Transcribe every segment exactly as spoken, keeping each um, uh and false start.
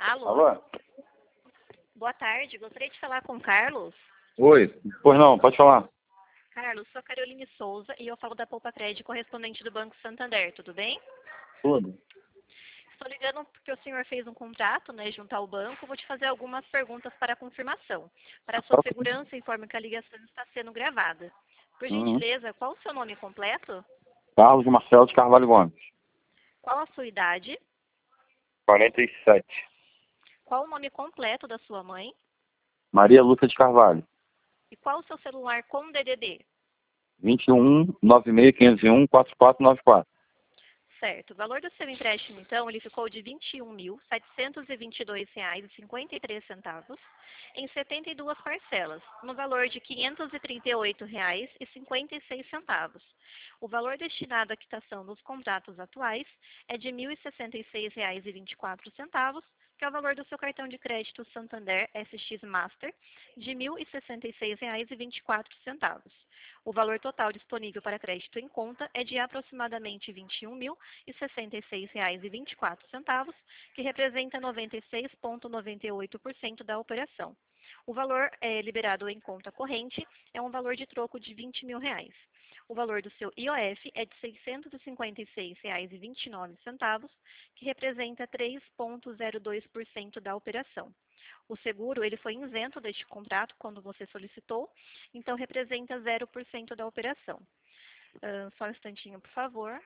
Alô? Alô? Boa tarde, gostaria de falar com o Carlos. Oi, pois não, pode falar. Carlos, sou a Caroline Souza e eu falo da Poupa Crédito, correspondente do Banco Santander, tudo bem? Tudo. Estou ligando porque o senhor fez um contrato, né, junto ao banco. Vou te fazer algumas perguntas para confirmação. Para a sua segurança, informe que a ligação está sendo gravada. Por Uhum. gentileza, qual o seu nome completo? Carlos Marcelo de Carvalho Gomes. Qual a sua idade? quarenta e sete. Qual o nome completo da sua mãe? Maria Lúcia de Carvalho. E qual o seu celular com D D D? vinte e um, nove seis, quinhentos e um, quarenta e quatro noventa e quatro. Certo. O valor do seu empréstimo, então, ele ficou de vinte e um mil, setecentos e vinte e dois reais e cinquenta e três centavos em setenta e duas parcelas, no valor de quinhentos e trinta e oito reais e cinquenta e seis centavos. O valor destinado à quitação dos contratos atuais é de mil e sessenta e seis reais e vinte e quatro centavos, que é o valor do seu cartão de crédito Santander S X Master, de mil e sessenta e seis reais e vinte e quatro centavos. O valor total disponível para crédito em conta é de aproximadamente vinte e um mil e sessenta e seis reais e vinte e quatro centavos, que representa noventa e seis vírgula noventa e oito por cento da operação. O valor é, liberado em conta corrente é um valor de troco de vinte mil reais. O valor do seu I O F é de seiscentos e cinquenta e seis reais e vinte e nove centavos, que representa três vírgula zero dois por cento da operação. O seguro ele foi isento deste contrato quando você solicitou, então representa zero por cento da operação. Uh, só um instantinho, por favor.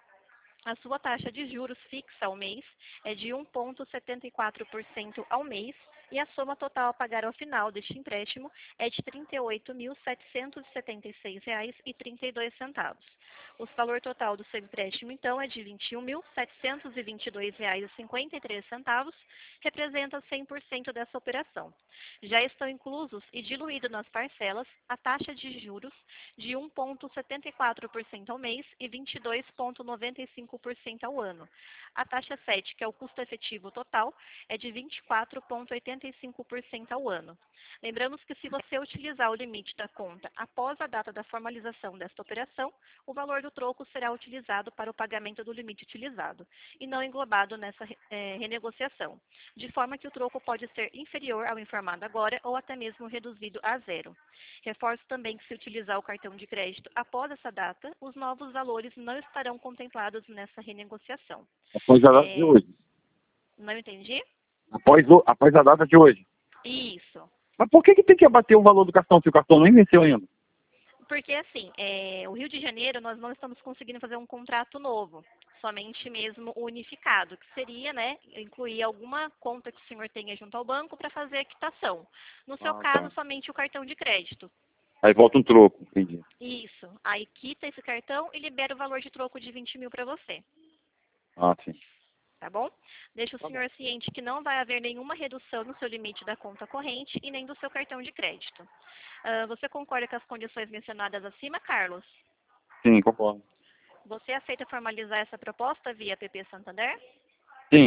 A sua taxa de juros fixa ao mês é de um vírgula setenta e quatro por cento ao mês e a soma total a pagar ao final deste empréstimo é de trinta e oito mil, setecentos e setenta e seis reais e trinta e dois centavos. O valor total do seu empréstimo, então, é de vinte e um mil, setecentos e vinte e dois reais e cinquenta e três centavos, representa cem por cento dessa operação. Já estão inclusos e diluídos nas parcelas a taxa de juros de um vírgula setenta e quatro por cento ao mês e vinte e dois vírgula noventa e cinco por cento ao ano. A taxa sete, que é o custo efetivo total, é de vinte e quatro vírgula oitenta e cinco por cento ao ano. Lembramos que se você utilizar o limite da conta após a data da formalização desta operação, o valor do troco será utilizado para o pagamento do limite utilizado e não englobado nessa é, renegociação, de forma que o troco pode ser inferior ao informado agora ou até mesmo reduzido a zero. Reforço também que se utilizar o cartão de crédito após essa data, os novos valores não estarão contemplados nessa renegociação. Após a data É, de hoje. Não entendi? Após, o, após a data de hoje. Isso. Mas por que, que tem que abater o valor do cartão se o cartão nem venceu ainda? Porque, assim, é, o Rio de Janeiro, nós não estamos conseguindo fazer um contrato novo, somente mesmo unificado, que seria, né, incluir alguma conta que o senhor tenha junto ao banco para fazer a quitação. No seu Ah, caso, tá. somente o cartão de crédito. Aí volta um troco, entendi. Isso. Aí quita esse cartão e libera o valor de troco de vinte mil para você. Ah, sim. Tá bom? Deixa o Tá bom. senhor ciente que não vai haver nenhuma redução no seu limite da conta corrente e nem do seu cartão de crédito. Uh, você concorda com as condições mencionadas acima, Carlos? Sim, concordo. Você aceita formalizar essa proposta via P P Santander? Sim,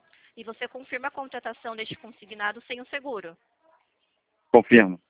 E você confirma a contratação deste consignado sem o seguro? confirmo.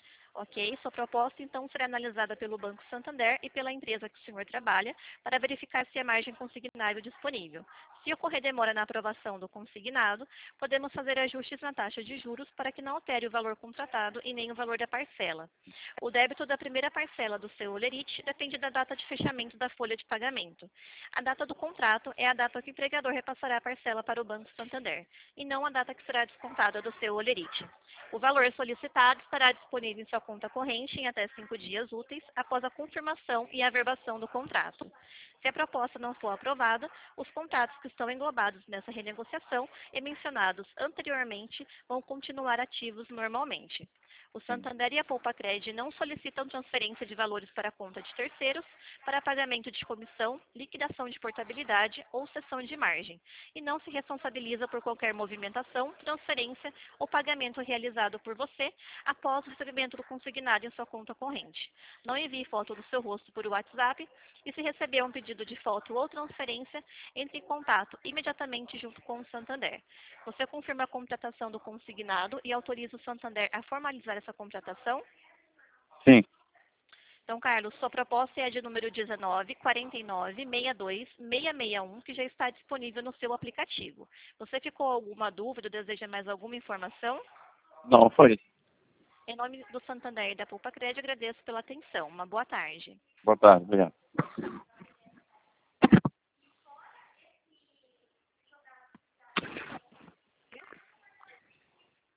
Ok, sua proposta então será analisada pelo Banco Santander e pela empresa que o senhor trabalha para verificar se há margem consignável disponível. Se ocorrer demora na aprovação do consignado, podemos fazer ajustes na taxa de juros para que não altere o valor contratado e nem o valor da parcela. O débito da primeira parcela do seu olerite depende da data de fechamento da folha de pagamento. A data do contrato é a data que o empregador repassará a parcela para o Banco Santander, e não a data que será descontada do seu olerite. O valor solicitado estará disponível em sua conta corrente em até cinco dias úteis após a confirmação e averbação do contrato. Se a proposta não for aprovada, os contratos que estão englobados nessa renegociação e mencionados anteriormente vão continuar ativos normalmente. O Santander e a Poupa Crédito não solicitam transferência de valores para a conta de terceiros para pagamento de comissão, liquidação de portabilidade ou cessão de margem, e não se responsabiliza por qualquer movimentação, transferência ou pagamento realizado por você após o recebimento do consignado em sua conta corrente. Não envie foto do seu rosto por WhatsApp e, se receber um pedido de foto ou transferência, entre em contato imediatamente junto com o Santander. Você confirma a contratação do consignado e autoriza o Santander a formalizar essa contratação? Sim. Então, Carlos, sua proposta é a de número dezenove, quarenta e nove, sessenta e dois, seiscentos e sessenta e um, que já está disponível no seu aplicativo. Você ficou com alguma dúvida ou deseja mais alguma informação? Não, foi isso. Em nome do Santander e da Poupa Crédito, agradeço pela atenção. Uma boa tarde. Boa tarde, obrigado.